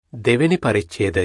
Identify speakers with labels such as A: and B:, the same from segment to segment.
A: දෙවෙනි පරිච්ඡේදය.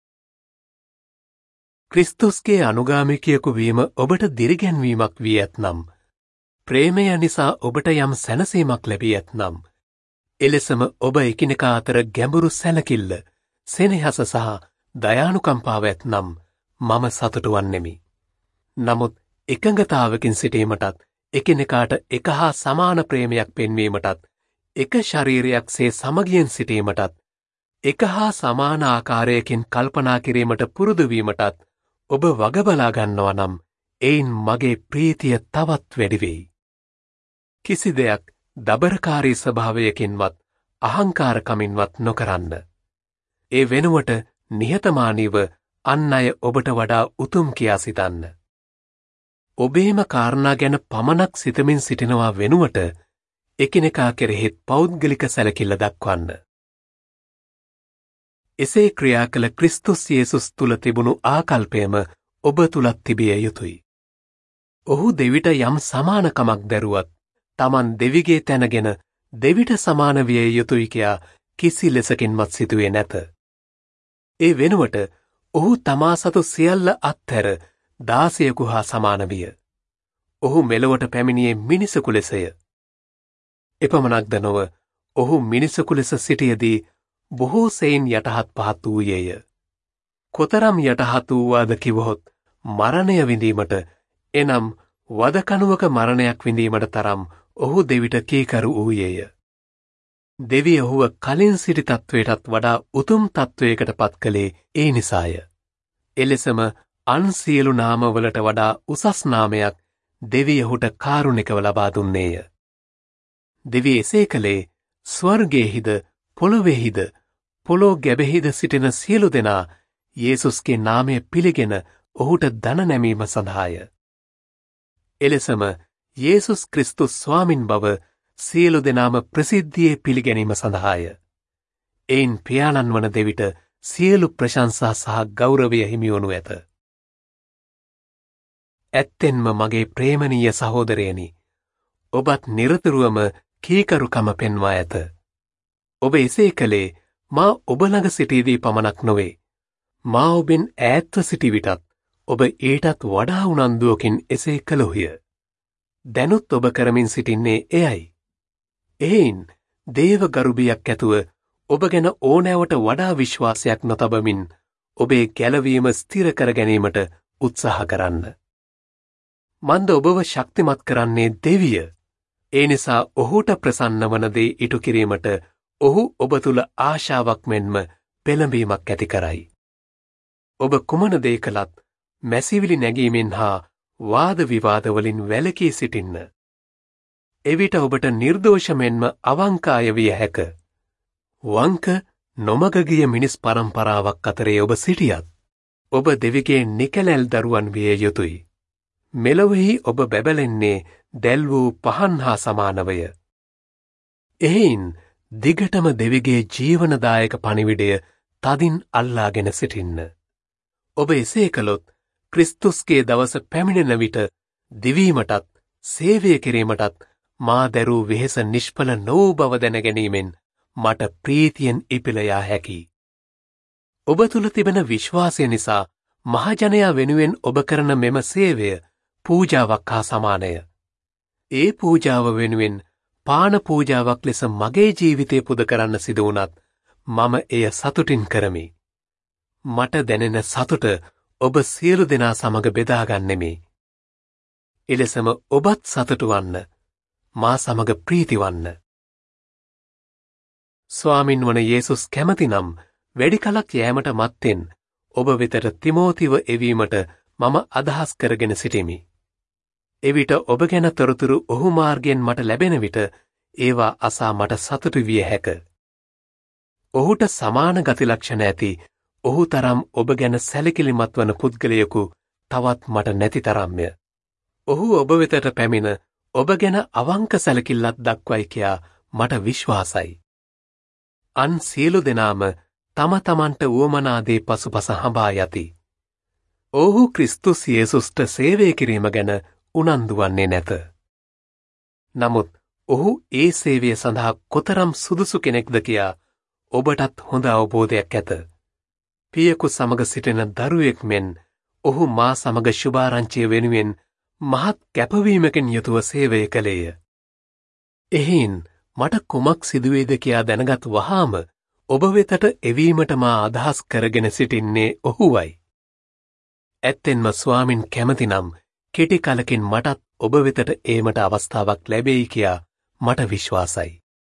A: ක්‍රිස්තුස්ගේ අනුගාමිකයෙකු වීම ඔබට දිරිගැන්වීමක් වී ඇතනම්, ප්‍රේමය නිසා ඔබට යම් සැනසීමක් ලැබී ඇතනම්, එලෙසම ඔබ එකිනෙකා අතර ගැඹුරු සැලකිල්ල, සෙනෙහස සහ දයානුකම්පාව ඇතනම් මම සතුටු වන්නෙමි. නමුත් එකඟතාවකින් සිටීමටත්, එකිනෙකාට එක හා සමාන ප්‍රේමයක් පෙන්වීමටත්, එක ශරීරයක් සේ සමගියෙන් සිටීමටත්, එක හා සමාන ආකාරයකින් කල්පනා කිරීමට පුරුදු වීමටත් ඔබ වග බලා ගන්නවා නම් එයින් මගේ ප්‍රීතිය තවත් වැඩි වෙයි. කිසි දෙයක් දබරකාරී ස්වභාවයකින්වත් අහංකාරකමින්වත් නොකරන්න. ඒ වෙනුවට නිහතමානීව අන් අය ඔබට වඩා උතුම් කියා සිතන්න. ඔබේම කාරණා ගැන පමණක් සිතමින් සිටිනවා වෙනුවට එකිනෙකා කෙරෙහිත් පෞද්ගලික සැලකිල්ල දක්වන්න. එසේ ක්‍රියා කළ ක්‍රිස්තුස් යේසුස් තුල තිබුණු ආකල්පයම ඔබ තුලත් තිබිය යුතුයි. ඔහු දෙවිට යම් සමානකමක් දැරුවත්, Taman දෙවිගේ තැනගෙන දෙවිට සමාන විය යුතුයි කියා කිසි ලෙසකින්වත් සිතුවේ නැත. ඒ වෙනුවට ඔහු තමා සතු සියල්ල අත්හැර දාසයෙකු හා සමාන විය. ඔහු මෙලොවට පැමිණියේ මිනිසෙකු ලෙසය. එපමණක්ද නොව ඔහු මිනිසෙකු ලෙස සිටියදී බොහෝ සෙයින් යටහත් පහත් වූයේය. කොතරම් යටහත් වූවාද කිවහොත් මරණය විඳීමට, එනම් වදකණුවක මරණයක් විඳීමට තරම් ඔහු දෙවිට කීකරු වූයේය. දෙවිය ඔහුව කලින් සිටි තත්වයටත් වඩා උතුම් තත්වයකට පත් කළේ ඒ නිසාය. එලෙසම අන් සියලු නාමවලට වඩා උසස් නාමයක් දෙවිය ඔහුට කාරුණිකව ලබා දුන්නේය. දෙවිය එසේ කළේ ස්වර්ගයේහිද පොළොවේහිද පොළොව ගැබෙහිද සිටින සියලු දෙනා යේසුස්ගේ නාමය පිළිගෙන ඔහුට දන නැමීම සඳහාය. එලෙසම යේසුස් ක්‍රිස්තුස් ස්වාමින් බව සියලු දෙනාම ප්‍රසිද්ධියේ පිළිගැනීම සඳහාය. එයින් පියාණන් වන දෙවිට සියලු ප්‍රශංසා සහ ගෞරවය හිමි වනු ඇත. ඇත්තෙන්ම මගේ ප්‍රේමනීය සහෝදරයනි, ඔබත් නිරතුරුවම කීකරුකම පෙන්වා ඇත. ඔබ එසේ කළේ මා ඔබ ළඟ සිටීදී පමණක් නොවේ. මා ඔබෙන් ඈත්ව සිටි විටත් ඔබ ඊටත් වඩා උනන්දුවකින් එසේ කළොහිය. දැනුත් ඔබ කරමින් සිටින්නේ එයයි. එයින් දේව ගරුබියක් ඇතුව ඔබ ගැන ඕනෑවට වඩා විශ්වාසයක් නොතබමින් ඔබේ ගැලවීම ස්ථිර කර ගැනීමට උත්සාහ කරන්න. මන්ද ඔබව ශක්තිමත් කරන්නේ දෙවිය. ඒ නිසා ඔහුට ප්‍රසන්න වන දේ ඉටු කිරීමට ඔහු ඔබ තුල ආශාවක් මෙන්ම පෙළඹීමක් ඇති කරයි. ඔබ කුමන දේ කළත් මැසිවිලි නැගීමෙන් හා වාද විවාදවලින් වැළකී සිටින්න. එවිට ඔබට නිර්දෝෂ මෙන්ම අවංක අය විය හැක. වංක නොමග ගිය මිනිස් පරම්පරාවක් අතරේ ඔබ සිටියත් ඔබ දෙවිගේ නිකැලැල් දරුවන් විය යුතුයි. මෙලොවෙහි ඔබ බැබලෙන්නේ දැල් වූ පහන් හා සමානවය. එයින් දිගටම දෙවිගේ ජීවනදායක පණිවිඩය තදින් අල්ලාගෙන සිටින්න. ඔබ එසේ කළොත් ක්‍රිස්තුස්ගේ දවස පැමිණෙන විට දිවීමටත් සේවය කිරීමටත් මා දැරූ වෙහෙස නිෂ්ඵල නොවූ බව දැනගැනීමෙන් මට ප්‍රීතියෙන් ඉපිලයා හැකියි. ඔබ තුල තිබෙන විශ්වාසය නිසා මහජනයා වෙනුවෙන් ඔබ කරන මෙම සේවය පූජාවක් හා සමානය. ඒ පූජාව වෙනුවෙන් පාන පූජාවක් ලෙස මගේ ජීවිතය පුද කරන්න සිදු වුණත් මම එය සතුටින් කරමි. මට දැනෙන සතුට ඔබ සියලු දෙනා සමග බෙදාගන්නෙමි. එලෙසම ඔබත් සතුටු වන්න, මා සමග ප්‍රීති වන්න. ස්වාමින් වන යේසුස් කැමතිනම් වැඩි කලක් යෑමට මත්තෙන් ඔබ වෙතට තිමෝතිව එවීමට මම අදහස් කරගෙන සිටිමි. එවිට ඔබ ගැන තොරතුරු ඔහු මාර්ගයෙන් මට ලැබෙන විට ඒවා අසා මට සතුටු විය හැක. ඔහුට සමාන ගති ලක්ෂණ ඇති ඔහු තරම් ඔබ ගැන සැලකිලිමත් වන පුද්ගලයෙකු තවත් මට නැති තරම්ය. ඔහු ඔබ වෙතට පැමිණ ඔබ ගැන අවංක සැලකිල්ලක් දක්වයි කියා මට විශ්වාසයි. අන් සියලු දෙනාම තම තමන්ට උවමනා දේ පසුපස හඹා යති. ඔහු ක්‍රිස්තුස් යේසුස්ට සේවය කිරීම ගැන උනන්දු වන්නේ නැත. නමුත් ඔහු ඒ සේවය සඳහා කොතරම් සුදුසු කෙනෙක්ද කියා ඔබටත් හොඳ අවබෝධයක් ඇත. පියෙකු සමග සිටින දරුවෙක් මෙන් ඔහු මා සමග ශුභාරංචිය වෙනුවෙන් මහත් කැපවීමකින් යුතුව සේවය කළේය. එහෙන් මට කුමක් සිදුවේද කියා දැනගත් වහාම ඔබ වෙතට එවීමට මා අදහස් කරගෙන සිටින්නේ ඔහුවයි. ඇත්තෙන්ම ස්වාමින් කැමතිනම් කෙටි කලකින් මටත් ඔබ වෙතට ඒමට අවස්ථාවක් ලැබෙයි කියා මට විශ්වාසයි.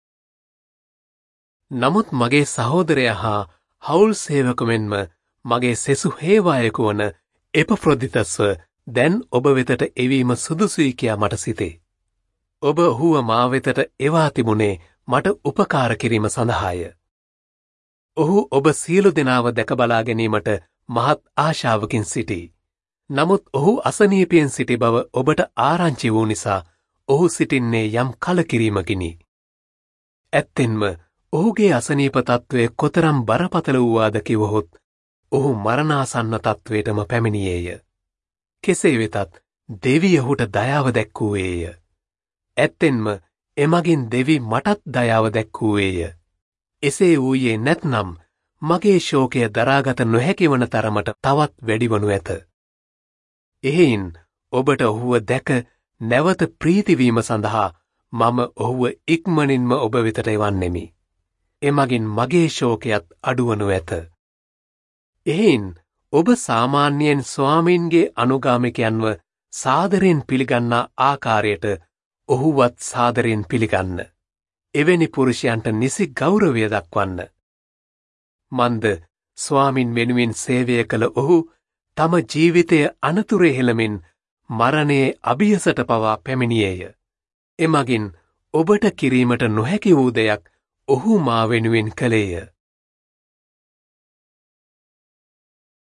A: නමුත් මගේ සහෝදරයා හා හවුල් සේවක මෙන්ම මගේ සෙසු හේවායක වන එපෆ්‍රොදිතස්ව දැන් ඔබ වෙතට එවීම සුදුසුයි කියා මට සිතේ. ඔබ ඔහුව මා වෙතට එවා තිබුණේ මට උපකාර කිරීම සඳහාය. ඔහු ඔබ සියලු දෙනාව දැක බලා ගැනීමට මහත් ආශාවකින් සිටී. නමුත් ඔහු අසනීපයෙන් සිටි බව ඔබට ආරංචි වූ නිසා ඔහු සිටින්නේ යම් කලකිරීමකිනි. ඇත්තෙන්ම ඔහුගේ අසනීප තත්ත්වය කොතරම් බරපතල වූවාද කිවහොත් ඔහු මරණාසන්න තත්ත්වයටම පැමිණියේය. කෙසේ වෙතත් දෙවිය ඔහුට දයාව දැක්වූයේය. ඇත්තෙන්ම එමගින් දෙවි මටත් දයාව දැක්වූයේය. එසේ වූයේ නැත්නම් මගේ ශෝකය දරාගත නොහැකි වන තරමට තවත් වැඩිවනු ඇත. එහෙයින් ඔබට ඔහුව දැක නැවත ප්‍රීතිවීම සඳහා මම ඔහුව ඉක්මනින්ම ඔබ වෙතට එවන්නෙමි. එමගින් මගේ ශෝකයත් අඩුවනු ඇත. එහෙයින් ඔබ සාමාන්‍යයෙන් ස්වාමීන්ගේ අනුගාමිකයන්ව සාදරයෙන් පිළිගන්නා ආකාරයට ඔහුවත් සාදරයෙන් පිළිගන්න. එවැනි පුරුෂයන්ට නිසි ගෞරවය දක්වන්න. මන්ද ස්වාමින් වෙනුවෙන් සේවය කළ ඔහු තම ජීවිතය අනතුරේ හෙළමින් මරණයේ අභියසට පවා පැමිණියේය. එමගින් ඔබට කිරීමට නොහැකි වූ දෙයක් ඔහු මා වෙනුවෙන් කළේය.